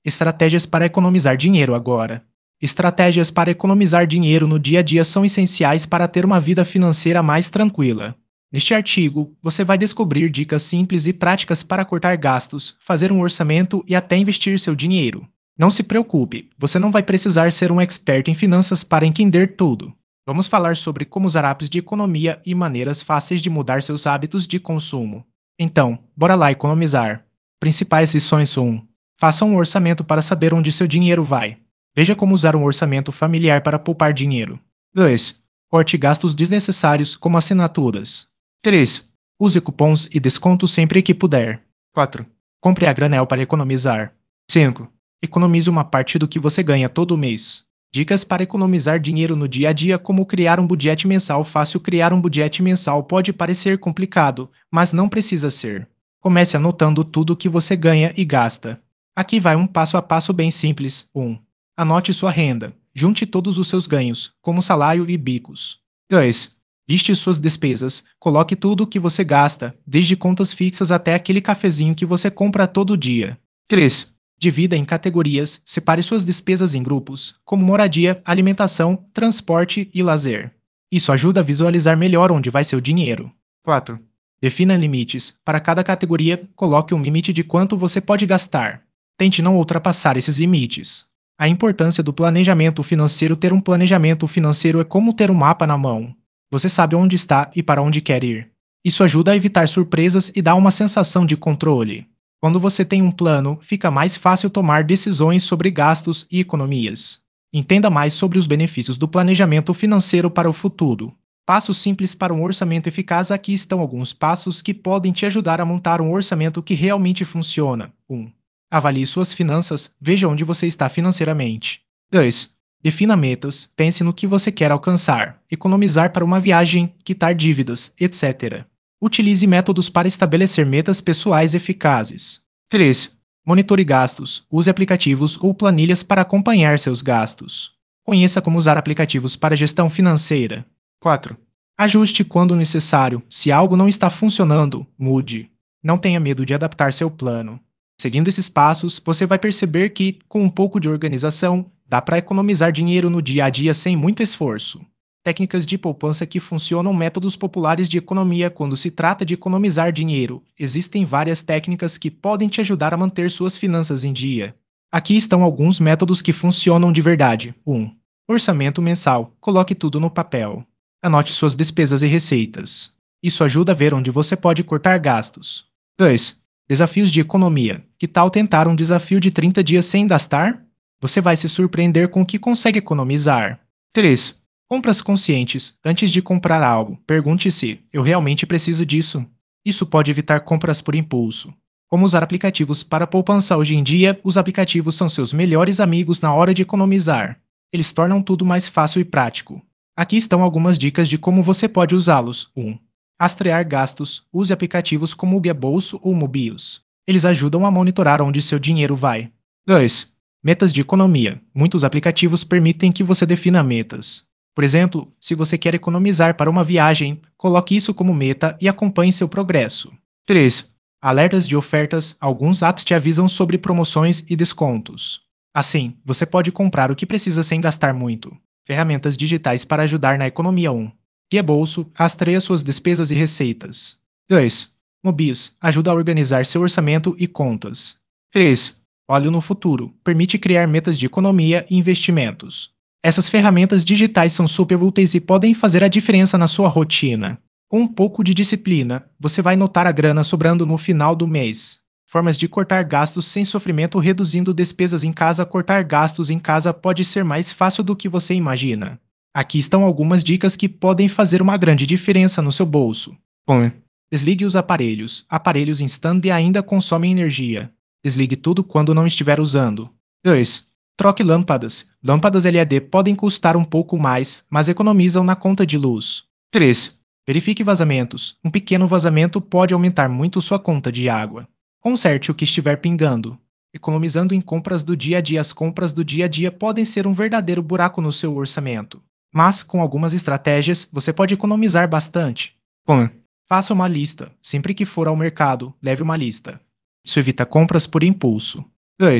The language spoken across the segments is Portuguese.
Estratégias para economizar dinheiro agora. Estratégias para economizar dinheiro no dia a dia são essenciais para ter uma vida financeira mais tranquila. Neste artigo, você vai descobrir dicas simples e práticas para cortar gastos, fazer um orçamento e até investir seu dinheiro. Não se preocupe, você não vai precisar ser um expert em finanças para entender tudo. Vamos falar sobre como usar apps de economia e maneiras fáceis de mudar seus hábitos de consumo. Então, bora lá economizar. Principais lições 1. Faça um orçamento para saber onde seu dinheiro vai. Veja como usar um orçamento familiar para poupar dinheiro. 2. Corte gastos desnecessários, como assinaturas. 3. Use cupons e descontos sempre que puder. 4. Compre a granel para economizar. 5. Economize uma parte do que você ganha todo mês. Dicas para economizar dinheiro no dia a dia, como criar um budget mensal fácil. Criar um budget mensal pode parecer complicado, mas não precisa ser. Comece anotando tudo o que você ganha e gasta. Aqui vai um passo a passo bem simples. 1. Anote sua renda. Junte todos os seus ganhos, como salário e bicos. 2. Liste suas despesas. Coloque tudo o que você gasta, desde contas fixas até aquele cafezinho que você compra todo dia. 3. Divida em categorias. Separe suas despesas em grupos, como moradia, alimentação, transporte e lazer. Isso ajuda a visualizar melhor onde vai seu dinheiro. 4. Defina limites. Para cada categoria, coloque um limite de quanto você pode gastar. Tente não ultrapassar esses limites. A importância do planejamento financeiro. Ter um planejamento financeiro é como ter um mapa na mão. Você sabe onde está e para onde quer ir. Isso ajuda a evitar surpresas e dá uma sensação de controle. Quando você tem um plano, fica mais fácil tomar decisões sobre gastos e economias. Entenda mais sobre os benefícios do planejamento financeiro para o futuro. Passos simples para um orçamento eficaz. Aqui estão alguns passos que podem te ajudar a montar um orçamento que realmente funciona. 1. Avalie suas finanças, veja onde você está financeiramente. 2. Defina metas, pense no que você quer alcançar, economizar para uma viagem, quitar dívidas, etc. Utilize métodos para estabelecer metas pessoais eficazes. 3. Monitore gastos, use aplicativos ou planilhas para acompanhar seus gastos. Conheça como usar aplicativos para gestão financeira. 4. Ajuste quando necessário, se algo não está funcionando, mude. Não tenha medo de adaptar seu plano. Seguindo esses passos, você vai perceber que, com um pouco de organização, dá para economizar dinheiro no dia a dia sem muito esforço. Técnicas de poupança que funcionam. Métodos populares de economia. Quando se trata de economizar dinheiro, existem várias técnicas que podem te ajudar a manter suas finanças em dia. Aqui estão alguns métodos que funcionam de verdade. 1. Orçamento mensal. Coloque tudo no papel. Anote suas despesas e receitas. Isso ajuda a ver onde você pode cortar gastos. 2. Desafios de economia. Que tal tentar um desafio de 30 dias sem gastar? Você vai se surpreender com o que consegue economizar. 3. Compras conscientes. Antes de comprar algo, pergunte-se: eu realmente preciso disso? Isso pode evitar compras por impulso. Como usar aplicativos para poupança. Hoje em dia, os aplicativos são seus melhores amigos na hora de economizar. Eles tornam tudo mais fácil e prático. Aqui estão algumas dicas de como você pode usá-los. 1. Rastrear gastos. Use aplicativos como o Guia Bolso ou Mobius. Eles ajudam a monitorar onde seu dinheiro vai. 2. Metas de economia. Muitos aplicativos permitem que você defina metas. Por exemplo, se você quer economizar para uma viagem, coloque isso como meta e acompanhe seu progresso. 3. Alertas de ofertas. Alguns apps te avisam sobre promoções e descontos. Assim, você pode comprar o que precisa sem gastar muito. Ferramentas digitais para ajudar na economia. 1. Guia Bolso. Rastreia suas despesas e receitas. 2. Mobius. Ajuda a organizar seu orçamento e contas. 3. Olho no futuro. Permite criar metas de economia e investimentos. Essas ferramentas digitais são super úteis e podem fazer a diferença na sua rotina. Com um pouco de disciplina, você vai notar a grana sobrando no final do mês. Formas de cortar gastos sem sofrimento. Reduzindo despesas em casa. Cortar gastos em casa pode ser mais fácil do que você imagina. Aqui estão algumas dicas que podem fazer uma grande diferença no seu bolso. 1. Desligue os aparelhos. Aparelhos em stand-by ainda consomem energia. Desligue tudo quando não estiver usando. 2. Troque lâmpadas. Lâmpadas LED podem custar um pouco mais, mas economizam na conta de luz. 3. Verifique vazamentos. Um pequeno vazamento pode aumentar muito sua conta de água. Conserte o que estiver pingando. Economizando em compras do dia a dia. As compras do dia a dia podem ser um verdadeiro buraco no seu orçamento. Mas, com algumas estratégias, você pode economizar bastante. 1. Faça uma lista. Sempre que for ao mercado, leve uma lista. Isso evita compras por impulso. 2.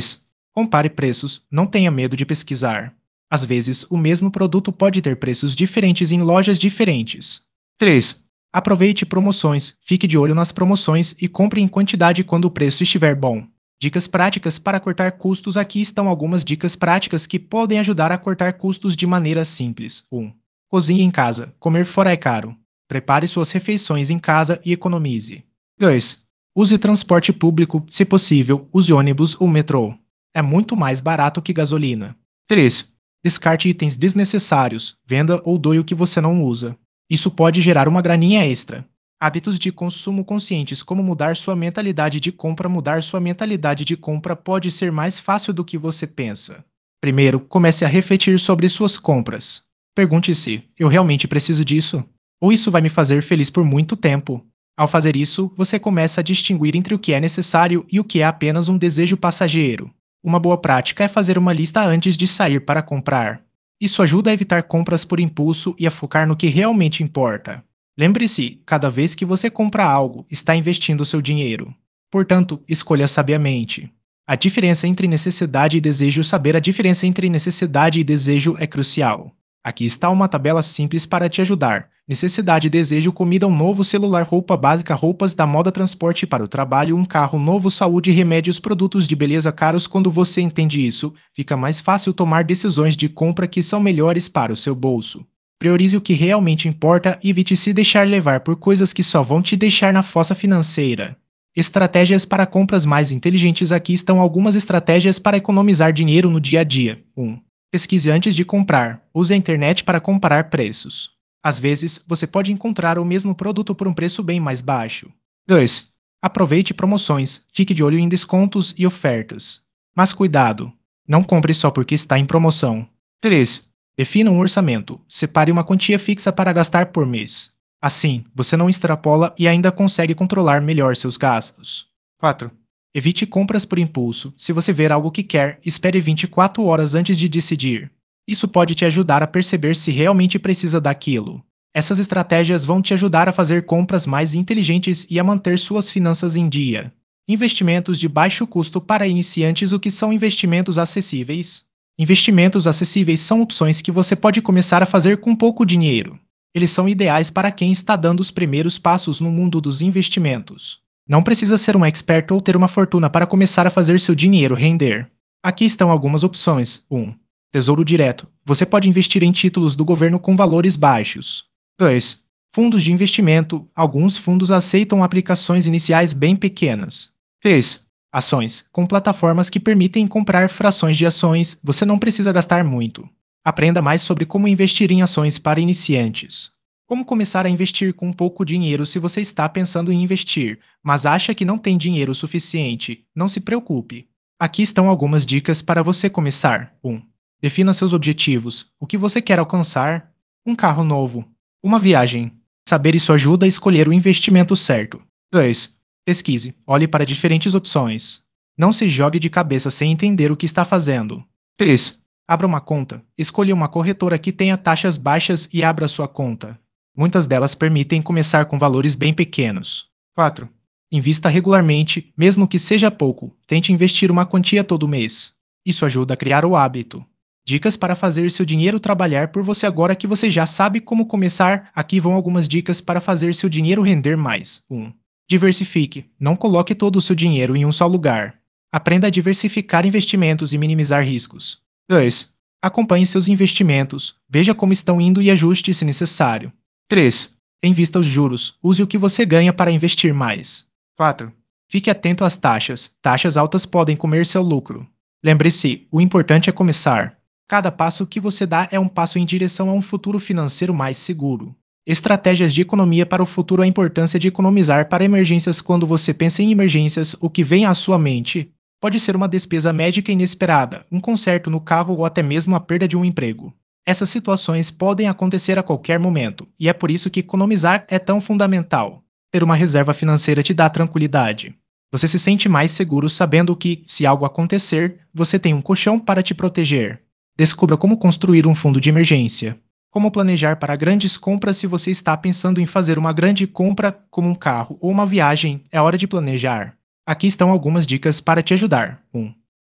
Compare preços, não tenha medo de pesquisar. Às vezes, o mesmo produto pode ter preços diferentes em lojas diferentes. 3. Aproveite promoções, fique de olho nas promoções e compre em quantidade quando o preço estiver bom. Dicas práticas para cortar custos. Aqui estão algumas dicas práticas que podem ajudar a cortar custos de maneira simples. 1. Cozinhe em casa. Comer fora é caro. Prepare suas refeições em casa e economize. 2. Use transporte público, se possível, use ônibus ou metrô. É muito mais barato que gasolina. 3. Descarte itens desnecessários, venda ou doe o que você não usa. Isso pode gerar uma graninha extra. Hábitos de consumo conscientes, como mudar sua mentalidade de compra. Mudar sua mentalidade de compra pode ser mais fácil do que você pensa. Primeiro, comece a refletir sobre suas compras. Pergunte-se: eu realmente preciso disso? Ou isso vai me fazer feliz por muito tempo? Ao fazer isso, você começa a distinguir entre o que é necessário e o que é apenas um desejo passageiro. Uma boa prática é fazer uma lista antes de sair para comprar. Isso ajuda a evitar compras por impulso e a focar no que realmente importa. Lembre-se, cada vez que você compra algo, está investindo seu dinheiro. Portanto, escolha sabiamente. A diferença entre necessidade e desejo. Saber a diferença entre necessidade e desejo é crucial. Aqui está uma tabela simples para te ajudar. Necessidade e desejo: comida, um novo celular, roupa básica, roupas da moda, transporte para o trabalho, um carro novo, saúde, remédios, produtos de beleza caros. Quando você entende isso, fica mais fácil tomar decisões de compra que são melhores para o seu bolso. Priorize o que realmente importa e evite se deixar levar por coisas que só vão te deixar na fossa financeira. Estratégias para compras mais inteligentes. Aqui estão algumas estratégias para economizar dinheiro no dia a dia. 1. Pesquise antes de comprar. Use a internet para comparar preços. Às vezes, você pode encontrar o mesmo produto por um preço bem mais baixo. 2. Aproveite promoções. Fique de olho em descontos e ofertas. Mas cuidado! Não compre só porque está em promoção. 3. Defina um orçamento. Separe uma quantia fixa para gastar por mês. Assim, você não extrapola e ainda consegue controlar melhor seus gastos. 4. Evite compras por impulso. Se você ver algo que quer, espere 24 horas antes de decidir. Isso pode te ajudar a perceber se realmente precisa daquilo. Essas estratégias vão te ajudar a fazer compras mais inteligentes e a manter suas finanças em dia. Investimentos de baixo custo para iniciantes. O que são investimentos acessíveis? Investimentos acessíveis são opções que você pode começar a fazer com pouco dinheiro. Eles são ideais para quem está dando os primeiros passos no mundo dos investimentos. Não precisa ser um expert ou ter uma fortuna para começar a fazer seu dinheiro render. Aqui estão algumas opções. 1. Tesouro Direto. Você pode investir em títulos do governo com valores baixos. 2. Fundos de investimento. Alguns fundos aceitam aplicações iniciais bem pequenas. 3. Ações. Com plataformas que permitem comprar frações de ações, você não precisa gastar muito. Aprenda mais sobre como investir em ações para iniciantes. Como começar a investir com pouco dinheiro. Se você está pensando em investir, mas acha que não tem dinheiro suficiente, não se preocupe. Aqui estão algumas dicas para você começar. 1. Defina seus objetivos. O que você quer alcançar? Um carro novo. Uma viagem. Saber isso ajuda a escolher o investimento certo. 2. Pesquise. Olhe para diferentes opções. Não se jogue de cabeça sem entender o que está fazendo. 3. Abra uma conta. Escolha uma corretora que tenha taxas baixas e abra sua conta. Muitas delas permitem começar com valores bem pequenos. 4. Invista regularmente, mesmo que seja pouco. Tente investir uma quantia todo mês. Isso ajuda a criar o hábito. Dicas para fazer seu dinheiro trabalhar por você. Agora que você já sabe como começar, aqui vão algumas dicas para fazer seu dinheiro render mais. 1. Diversifique. Não coloque todo o seu dinheiro em um só lugar. Aprenda a diversificar investimentos e minimizar riscos. 2. Acompanhe seus investimentos. Veja como estão indo e ajuste se necessário. 3. Invista os juros. Use o que você ganha para investir mais. 4. Fique atento às taxas. Taxas altas podem comer seu lucro. Lembre-se, o importante é começar. Cada passo que você dá é um passo em direção a um futuro financeiro mais seguro. Estratégias de economia para o futuro. A importância de economizar para emergências. Quando você pensa em emergências, o que vem à sua mente pode ser uma despesa médica inesperada, um conserto no carro ou até mesmo a perda de um emprego. Essas situações podem acontecer a qualquer momento, e é por isso que economizar é tão fundamental. Ter uma reserva financeira te dá tranquilidade. Você se sente mais seguro sabendo que, se algo acontecer, você tem um colchão para te proteger. Descubra como construir um fundo de emergência. Como planejar para grandes compras. Se você está pensando em fazer uma grande compra, como um carro ou uma viagem, é hora de planejar. Aqui estão algumas dicas para te ajudar. 1.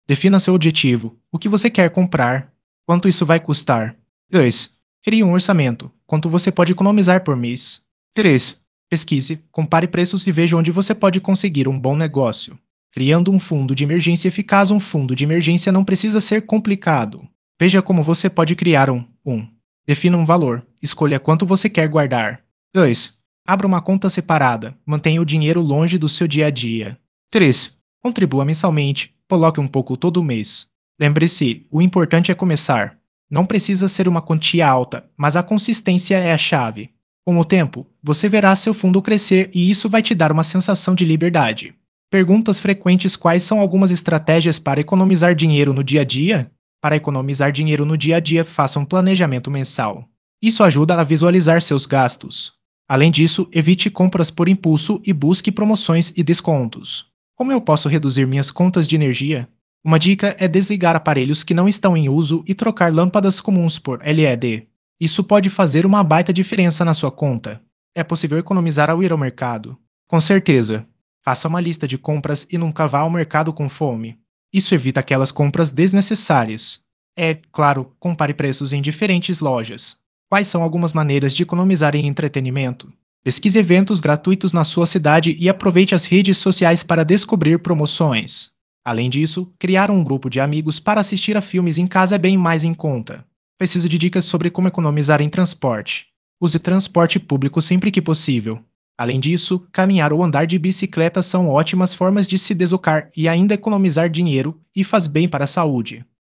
Defina seu objetivo. O que você quer comprar? Quanto isso vai custar? 2. Crie um orçamento. Quanto você pode economizar por mês? 3. Pesquise, compare preços e veja onde você pode conseguir um bom negócio. Criando um fundo de emergência eficaz, um fundo de emergência não precisa ser complicado. Veja como você pode criar um. 1. Defina um valor. Escolha quanto você quer guardar. 2. Abra uma conta separada. Mantenha o dinheiro longe do seu dia a dia. 3. Contribua mensalmente. Coloque um pouco todo mês. Lembre-se, o importante é começar. Não precisa ser uma quantia alta, mas a consistência é a chave. Com o tempo, você verá seu fundo crescer e isso vai te dar uma sensação de liberdade. Perguntas frequentes: quais são algumas estratégias para economizar dinheiro no dia a dia? Para economizar dinheiro no dia a dia, faça um planejamento mensal. Isso ajuda a visualizar seus gastos. Além disso, evite compras por impulso e busque promoções e descontos. Como eu posso reduzir minhas contas de energia? Uma dica é desligar aparelhos que não estão em uso e trocar lâmpadas comuns por LED. Isso pode fazer uma baita diferença na sua conta. É possível economizar ao ir ao mercado? Com certeza. Faça uma lista de compras e nunca vá ao mercado com fome. Isso evita aquelas compras desnecessárias. É, claro, compare preços em diferentes lojas. Quais são algumas maneiras de economizar em entretenimento? Pesquise eventos gratuitos na sua cidade e aproveite as redes sociais para descobrir promoções. Além disso, criar um grupo de amigos para assistir a filmes em casa é bem mais em conta. Preciso de dicas sobre como economizar em transporte. Use transporte público sempre que possível. Além disso, caminhar ou andar de bicicleta são ótimas formas de se deslocar e ainda economizar dinheiro e faz bem para a saúde.